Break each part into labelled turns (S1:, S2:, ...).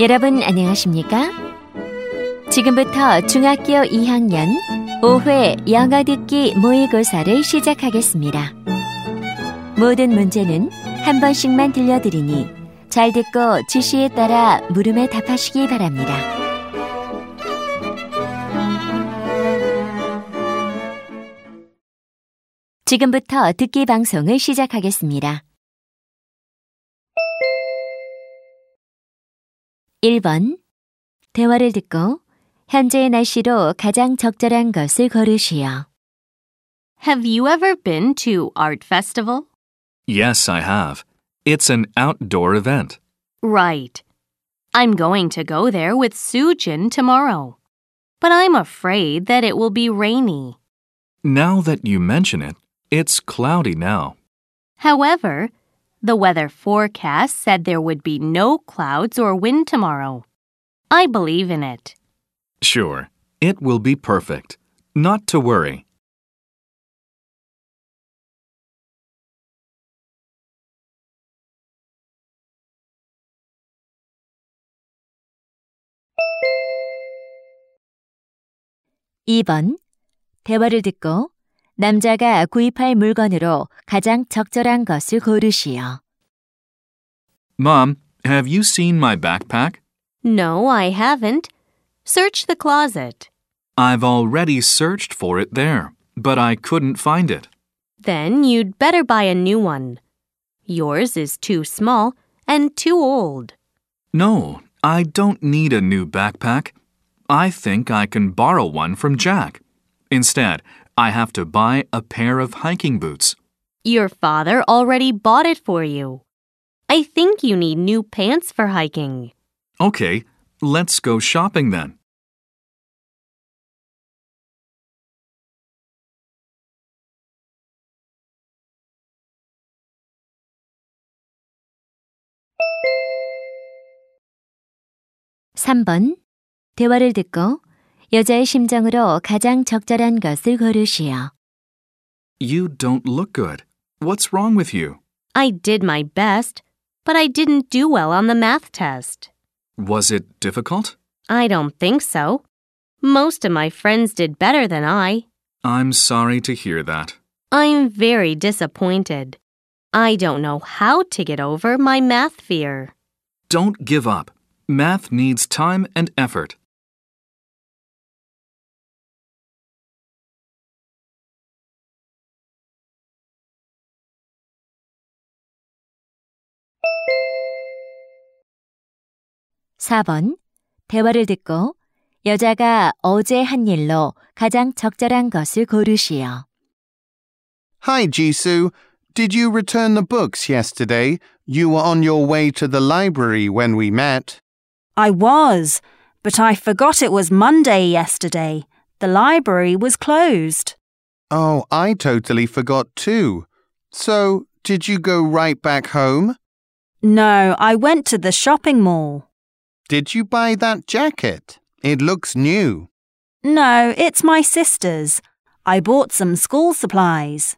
S1: 여러분 안녕하십니까? 지금부터 중학교 2학년 5회 영어 듣기 모의고사를 시작하겠습니다. 모든 문제는 한 번씩만 들려드리니 잘 듣고 지시에 따라 물음에 답하시기 바랍니다. 지금부터 듣기 방송을 시작하겠습니다. 1번. 대화를 듣고 현재의 날씨로 가장 적절한 것을 고르시오.
S2: Have you ever been to Art Festival?
S3: Yes, I have. It's an outdoor event.
S2: Right. I'm going to go there with Soo-jin tomorrow. But I'm afraid that it will be rainy.
S3: Now that you mention it, it's cloudy now.
S2: However, the weather forecast said there would be no clouds or wind tomorrow. I believe in it.
S3: Sure, it will be perfect. Not to worry.
S1: (2번) 대화를 듣고 남자가 구입할 물건으로 가장 적절한 것을 고르시오.
S3: Mom, have you seen my backpack?
S2: No, I haven't. Search the closet.
S3: I've already searched for it there, but I couldn't find it.
S2: Then you'd better buy a new one. Yours is too small and too old.
S3: No, I don't need a new backpack. I think I can borrow one from Jack. Instead, I have to buy a pair of hiking boots.
S2: Your father already bought it for you. I think you need new pants for hiking.
S3: Okay, let's go shopping then.
S1: (3번) 대화를 듣고 여자의 심정으로 가장 적절한 것을 고르시오.
S3: You don't look good. What's wrong with you?
S2: I did my best, but I didn't do well on the math test.
S3: Was it difficult?
S2: I don't think so. Most of my friends did better than I.
S3: I'm sorry to hear that.
S2: I'm very disappointed. I don't know how to get over my math fear.
S3: Don't give up. Math needs time and effort.
S1: (4번) 대화를 듣고 여자가 어제 한 일로 가장 적절한 것을 고르시오.
S4: Hi, Jisoo. Did you return the books yesterday? You were on your way to the library when we met.
S5: I was, but I forgot it was Monday yesterday. The library was closed.
S4: Oh, I totally forgot too. So, did you go right back home?
S5: No, I went to the shopping mall.
S4: Did you buy that jacket? It looks new.
S5: No, it's my sister's. I bought some school supplies.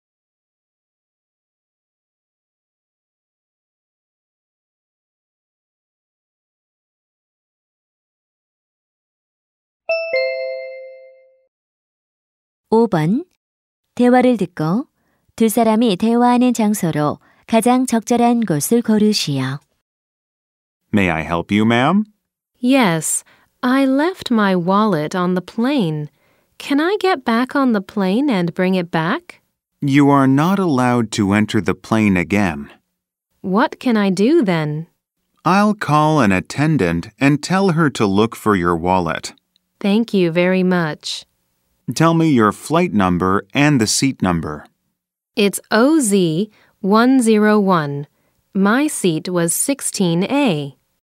S1: (5번) 대화를 듣고 두 사람이 대화하는 장소로 가장 적절한 곳을 고르시오.
S6: May I help you, ma'am?
S7: Yes, I left my wallet on the plane. Can I get back on the plane and bring it back?
S6: You are not allowed to enter the plane again.
S7: What can I do then?
S6: I'll call an attendant and tell her to look for your wallet.
S7: Thank you very much.
S6: Tell me your flight number and the seat number.
S7: It's OZ101. My seat was 16A.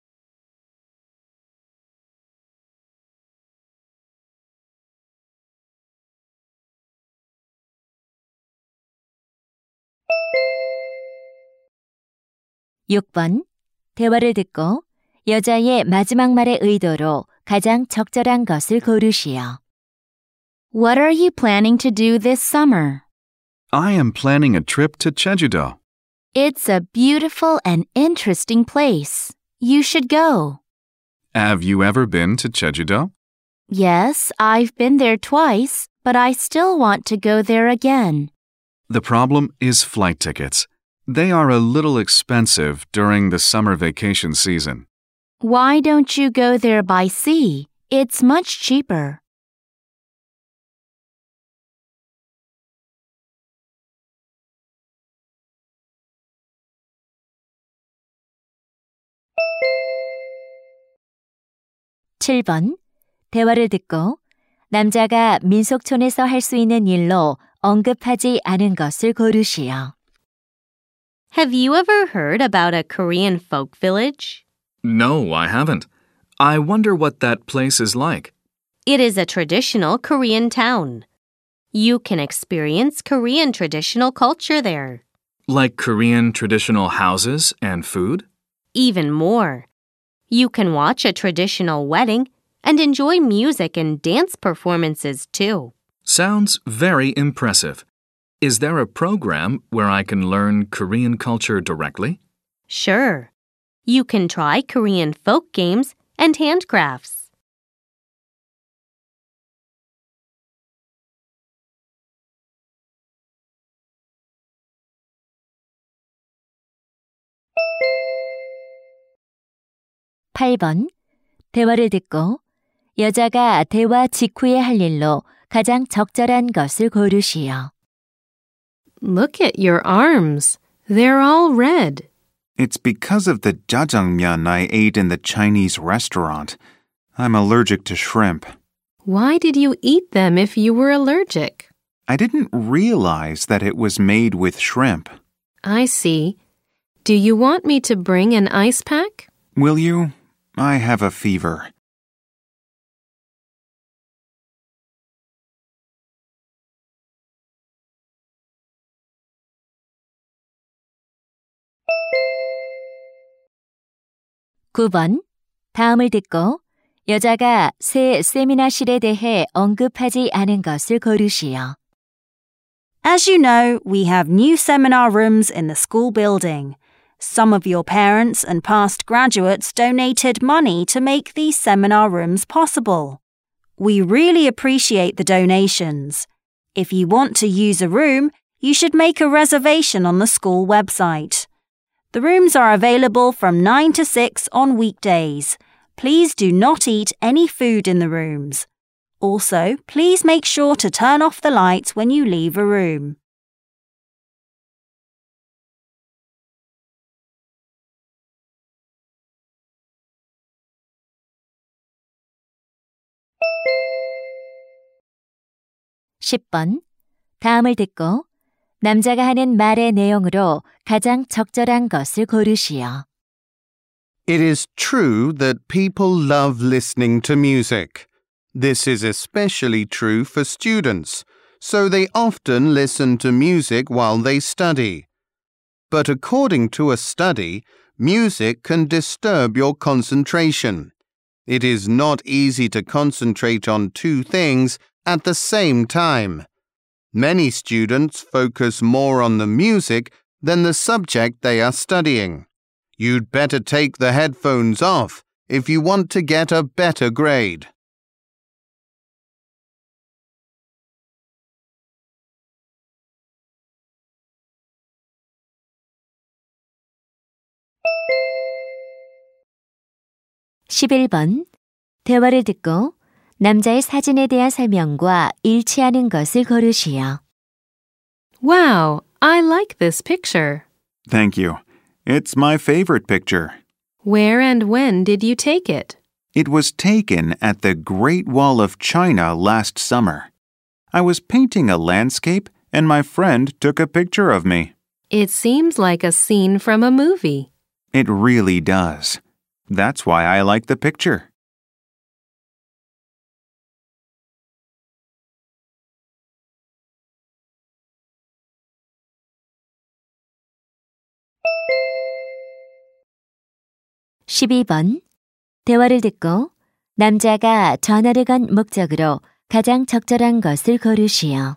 S1: (6번) 대화를 듣고 여자의 마지막 말의 의도로 가장 적절한 것을 고르시오. What are you planning to do this summer?
S3: I am planning a trip to Jeju-do.
S1: It's a beautiful and interesting place. You should go.
S3: Have you ever been to Jeju-do?
S1: Yes, I've been there twice, but I still want to go there again.
S3: The problem is flight tickets. They are a little expensive during the summer vacation season.
S1: Why don't you go there by sea? It's much cheaper. (7번) 대화를 듣고 남자가 민속촌에서 할 수 있는 일로 언급하지 않은 것을 고르시오.
S2: Have you ever heard about a Korean folk village?
S3: No, I haven't. I wonder what that place is like.
S2: It is a traditional Korean town. You can experience Korean traditional culture there.
S3: Like Korean traditional houses and food?
S2: Even more. You can watch a traditional wedding and enjoy music and dance performances too.
S3: Sounds very impressive. Is there a program where I can learn Korean culture directly?
S2: Sure. You can try Korean folk games and handcrafts.
S1: (8번) 대화를 듣고 여자가 대화 직후에 할 일로 가장 적절한 것을 고르시오.
S7: Look at your arms. They're all red.
S6: It's because of the jjajangmyeon I ate in the Chinese restaurant. I'm allergic to shrimp.
S7: Why did you eat them if you were allergic?
S6: I didn't realize that it was made with shrimp.
S7: I see. Do you want me to bring an ice pack?
S6: Will you? I have a fever.
S1: (9번) 다음을 듣고 여자가 새 세미나실에 대해 언급하지 않은 것을 고르시오.
S5: As you know, we have new seminar rooms in the school building. Some of your parents and past graduates donated money to make these seminar rooms possible. We really appreciate the donations. If you want to use a room, you should make a reservation on the school website. The rooms are available from 9 to 6 on weekdays. Please do not eat any food in the rooms. Also, please make sure to turn off the lights when you leave a room.
S1: (10번) 다음을 듣고 남자가 하는 말의 내용으로 가장 적절한 것을 고르시오.
S4: It is true that people love listening to music. This is especially true for students, so they often listen to music while they study. But according to a study, music can disturb your concentration. It is not easy to concentrate on two things at the same time. Many students focus more on the music than the subject they are studying. You'd better take the headphones off if you want to get a better grade.
S1: (11번) 대화를 듣고 남자의 사진에 대한 설명과 일치하는 것을 고르시오.
S7: Wow, I like this picture.
S6: Thank you. It's my favorite picture.
S7: Where and when did you take it?
S6: It was taken at the Great Wall of China last summer. I was painting a landscape and my friend took a picture of me.
S7: It seems like a scene from a movie.
S6: It really does. That's why I like the picture.
S1: (12번) 대화를 듣고 남자가 전화를 건 목적으로 가장 적절한 것을 고르시오.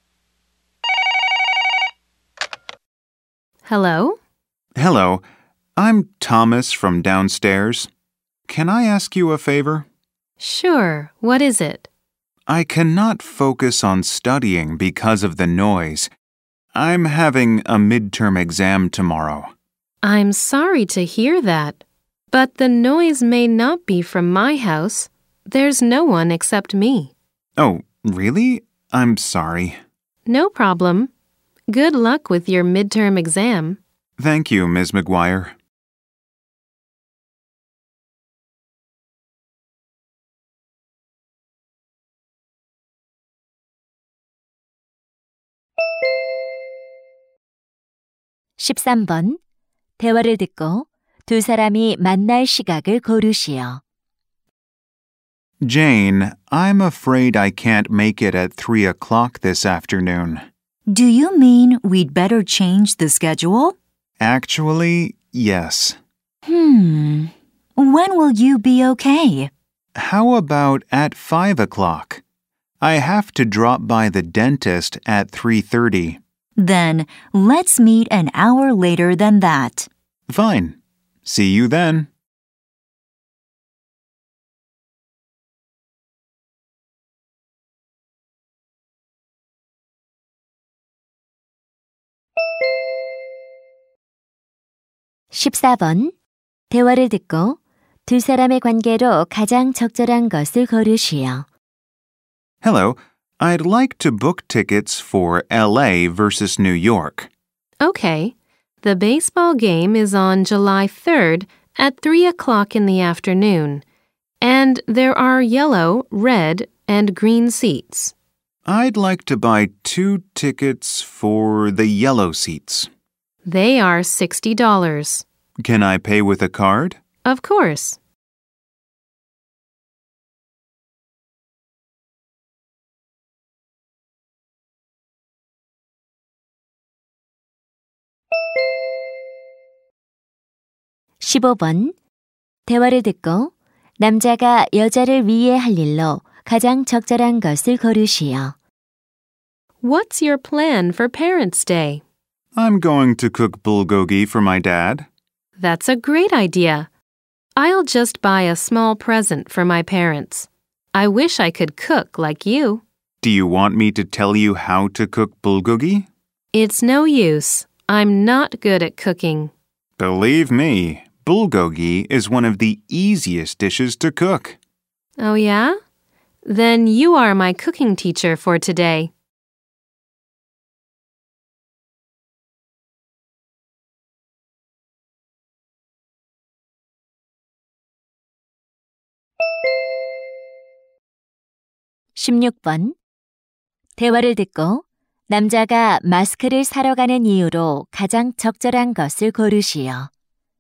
S7: Hello?
S6: Hello. I'm Thomas from downstairs. Can I ask you a favor?
S7: Sure, what is it?
S6: I cannot focus on studying because of the noise. I'm having a midterm exam tomorrow.
S7: I'm sorry to hear that, but the noise may not be from my house. There's no one except me.
S6: Oh, really? I'm sorry.
S7: No problem. Good luck with your midterm exam.
S6: Thank you, Ms. McGuire.
S1: (13번) 대화를 듣고 두 사람이 만날 시각을 고르시오.
S6: Jane, I'm afraid I can't make it at 3 o'clock this afternoon.
S5: Do you mean we'd better change the schedule?
S6: Actually, yes.
S5: When will you be okay?
S6: How about at 5 o'clock? I have to drop by the dentist at 3:30.
S5: Then let's meet an hour later than that.
S6: Fine. See you then.
S1: (14번) 대화를 듣고 두 사람의 관계로 가장 적절한 것을 고르시오.
S6: Hello. I'd like to book tickets for LA versus New York.
S7: Okay. The baseball game is on July 3rd at 3 o'clock in the afternoon, and there are yellow, red, and green seats.
S6: I'd like to buy 2 tickets for the yellow seats.
S7: They are $60.
S6: Can I pay with a card?
S7: Of course.
S1: (15번) 대화를 듣고 남자가 여자를 위해 할 일로 가장 적절한 것을 고르시오.
S7: What's your plan for Parents' Day?
S6: I'm going to cook bulgogi for my dad.
S7: That's a great idea. I'll just buy a small present for my parents. I wish I could cook like you.
S6: Do you want me to tell you how to cook bulgogi?
S7: It's no use. I'm not good at cooking.
S6: Believe me, bulgogi is one of the easiest dishes to cook.
S7: Oh, yeah? Then you are my cooking teacher for today.
S1: (16번) 대화를 듣고 남자가 마스크를 사러 가는 이유로 가장 적절한 것을 고르시오.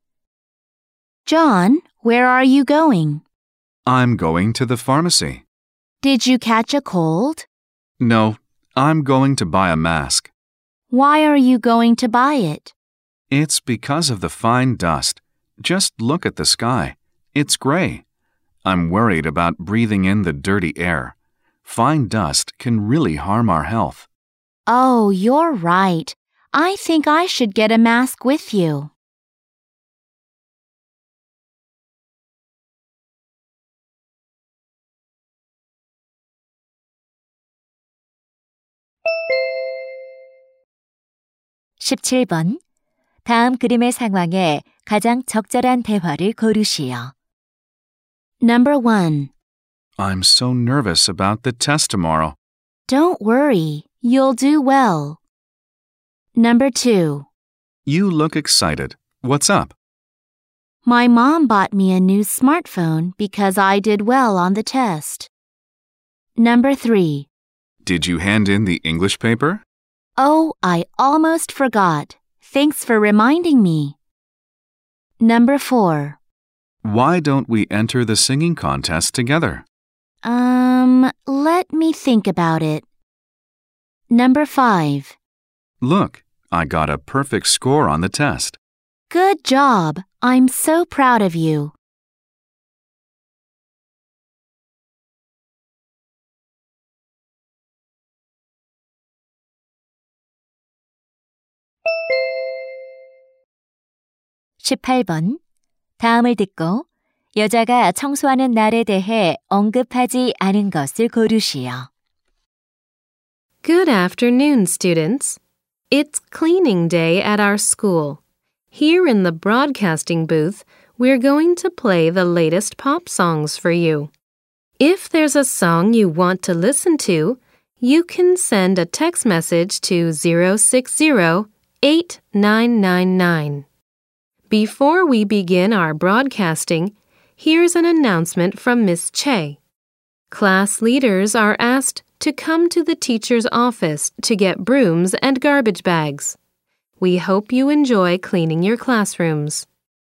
S2: John, where are you going?
S3: I'm going to the pharmacy.
S2: Did you catch a cold?
S3: No, I'm going to buy a mask.
S2: Why are you going to buy it?
S3: It's because of the fine dust. Just look at the sky. It's gray. I'm worried about breathing in the dirty air. Fine dust can really harm our health.
S2: Oh, you're right. I think I should get a mask with you.
S1: (17번) 다음 그림의 상황에 가장 적절한 대화를 고르시오.
S2: Number 1.
S3: I'm so nervous about the test tomorrow.
S2: Don't worry. You'll do well. Number 2.
S3: You look excited. What's up?
S2: My mom bought me a new smartphone because I did well on the test. Number 3.
S3: Did you hand in the English paper?
S2: Oh, I almost forgot. Thanks for reminding me. Number 4.
S3: Why don't we enter the singing contest together?
S2: Let me think about it. Number 5.
S3: Look, I got a perfect score on the test.
S2: Good job. I'm so proud of you.
S1: 18번. 다음을 듣고 여자가 청소하는 날에 대해 언급하지 않은 것을 고르시오.
S7: Good afternoon, students. It's cleaning day at our school. Here in the broadcasting booth, we're going to play the latest pop songs for you. If there's a song you want to listen to, you can send a text message to 060-8999. Before we begin our broadcasting, here's an announcement from Miss Che. Class leaders are asked to come to the teacher's office to get brooms and garbage bags. We hope you enjoy cleaning your classrooms.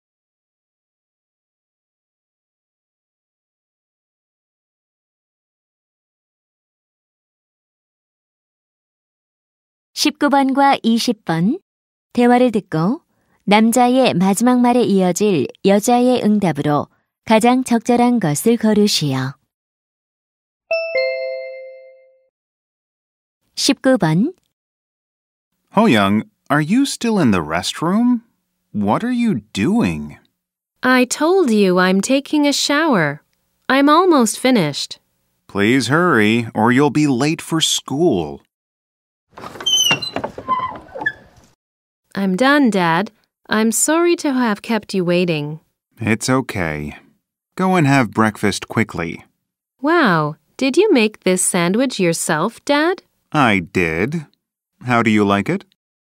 S1: (19번과 20번) 대화를 듣고 남자의 마지막 말에 이어질 여자의 응답으로 가장 적절한 것을 고르시오. 19번.
S6: Ho-young, are you still in the restroom? What are you doing?
S7: I told you I'm taking a shower. I'm almost finished.
S6: Please hurry, or you'll be late for school.
S7: I'm done, Dad. I'm sorry to have kept you waiting.
S6: It's okay. Go and have breakfast quickly.
S7: Wow, did you make this sandwich yourself, Dad?
S6: I did. How do you like it?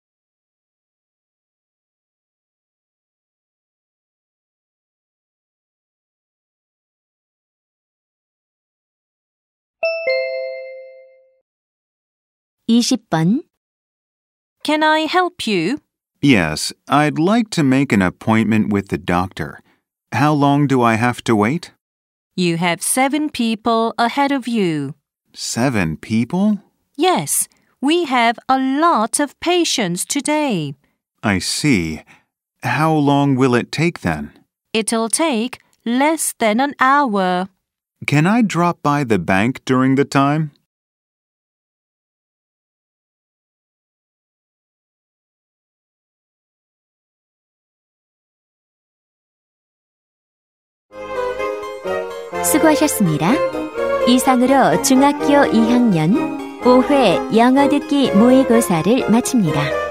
S1: (20번)
S5: Can I help you?
S6: Yes, I'd like to make an appointment with the doctor. How long do I have to wait?
S5: You have 7 people ahead of you.
S6: 7 people?
S5: Yes, we have a lot of patients today.
S6: I see. How long will it take then?
S5: It'll take less than an hour.
S6: Can I drop by the bank during the time?
S1: 수고하셨습니다. 이상으로 중학교 2학년 5회 영어 듣기 모의고사를 마칩니다.